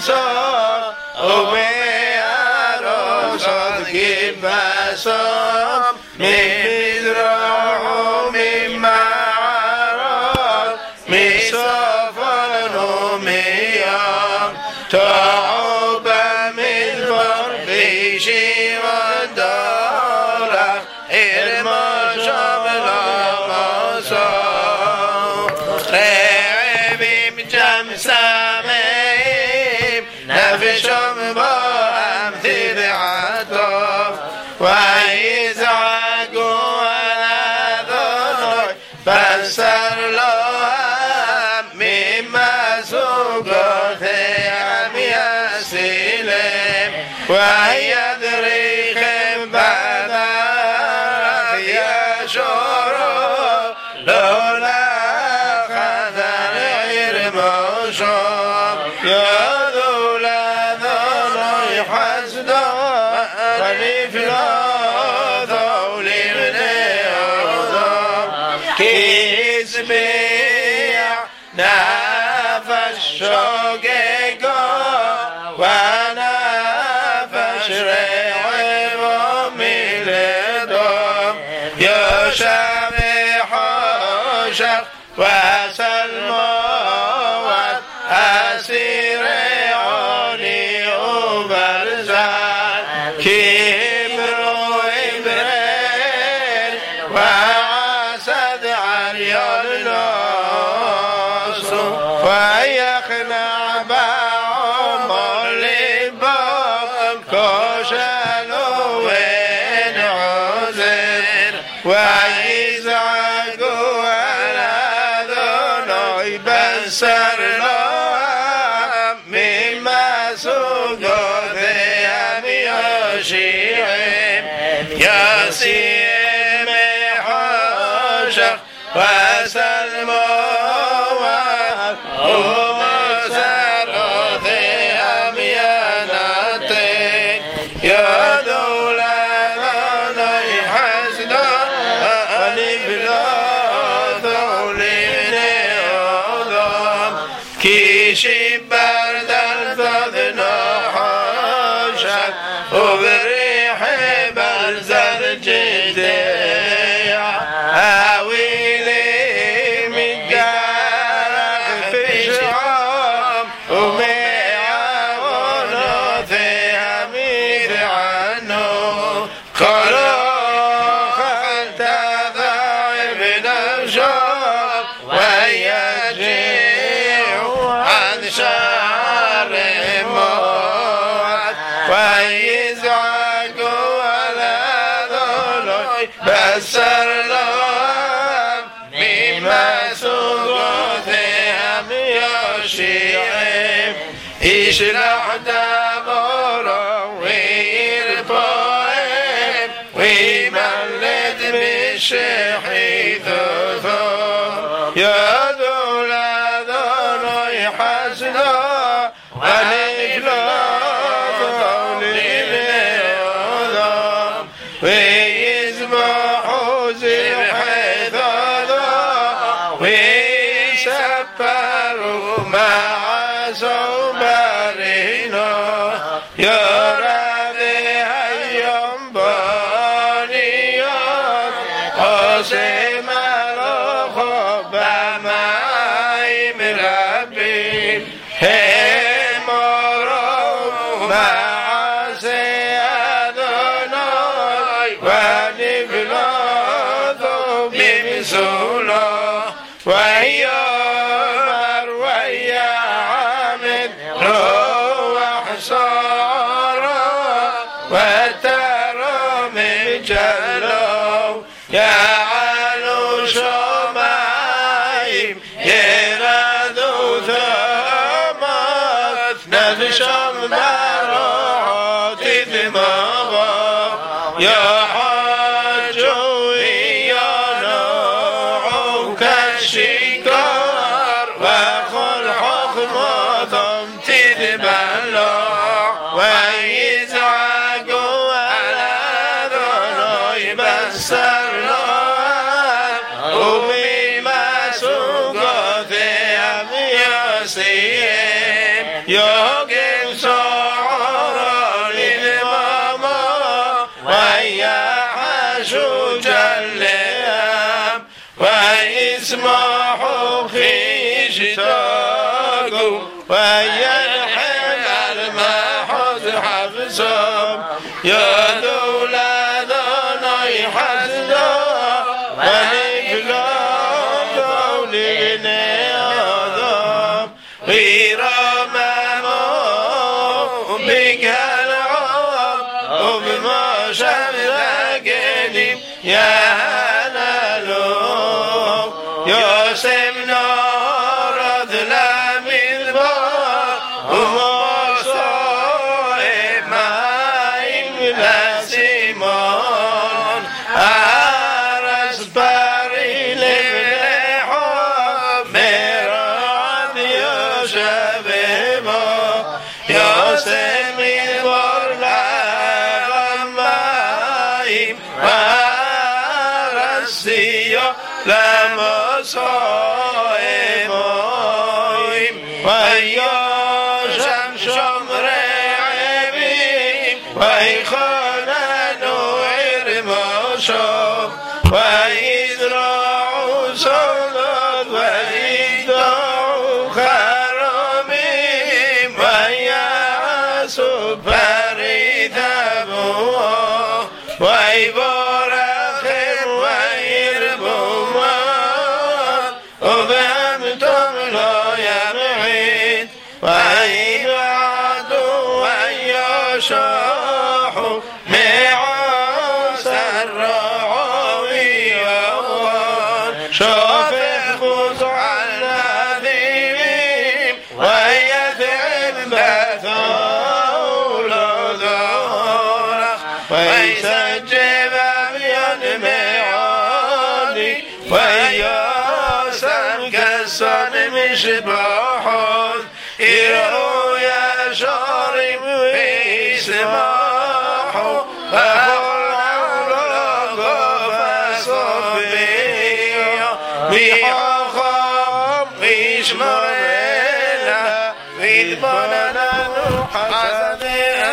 صار وبأرصاد كبسام من مزرع ومن معرض من سفر وميام تعب من فرق شيء ودارة إرما شامل مصاب رعبي بجمسامين نفشم بأمثل عطاف ويزعق ولا ذنوي بسر لهم مما سقط عم يسلم ويدريهم بعد يشعر لولا خذل غير مشعر يا ذولا ذنوي حسدا غنيف لا ذولي من عظام كيس بيع نفس شوقيقا ونفس ريعي وميلدهم يا شامي حشق وسلموات أسير عوني وبرزان كبر وإبرين وعسد عريا الناس ويقنع بعمر لباب كوشل وين عزر ويزعق ولا ذنوي بسر لهم مما سقط ذيهم يشيعهم يسيم حشق وسلموات ومسر ذيهم ينطق يا ذولا ذنوي حسدا ونفلا ذولي من عظام كيشي برد الفذنا حشق وبريح برزر جديع هاويلي من دارك في شعام وميعون فيها مير عنه قالوا خلت ضعيف نشاط ويجيع عن شعر موت ويزعق ولا ذنوي بسر لهم مما سقطهم يشيعهم يشرح دمره ويرفعهم ويملد بالشيخ ثوثهم يا ذولا ذنوي حسنا ونفلا ذولي بالعظام ويذبحوا ذبحي ذا ويسفروا مع صوبرنا يا ربي هيام بانيات قاسم الخب معي من ربي هم مروا مع سيادنا ونفلا بمسولا ويا مروي عامد روح صارا وترى من جلو يا علو شمايم يردو ثمات نفشم مرات دماغا يا حجو يا نوع كالشكار وخل حكمتهم تدبلع ويزعقوا على ذنوي بسر وبما سقطهم يسيم يوقف ويلحم المحوز حفظهم يا دولة دوني حسنا ونفلام دوليني آدم غير ممام بك العام وبما شمسكني يا هلالو يا سمنا رد لمن بار وما صائب معين لسيمان عرس باري لفلحاب مراد يا شبيبا يا سمي ورلا غمائم وعرسيا لما صائمين ويا شمس مرعبين ويخانن وعرماشا ويزرعوا صلاد ويدعوا خرامين ويعصوا فريد أبوه ويبارخ ويربوا وبأمتم لا يبعد وإن عدوا ويشاحوا معاص الرعوي شافق قطع النذيم ويثعب بثول ظهره ويسجب بينمعاني وياسم كسن مشباحون يروا يا شارم في سماحه فخلعوا لقب صبيا بيعخام بيشمرنا بيدبنا حسن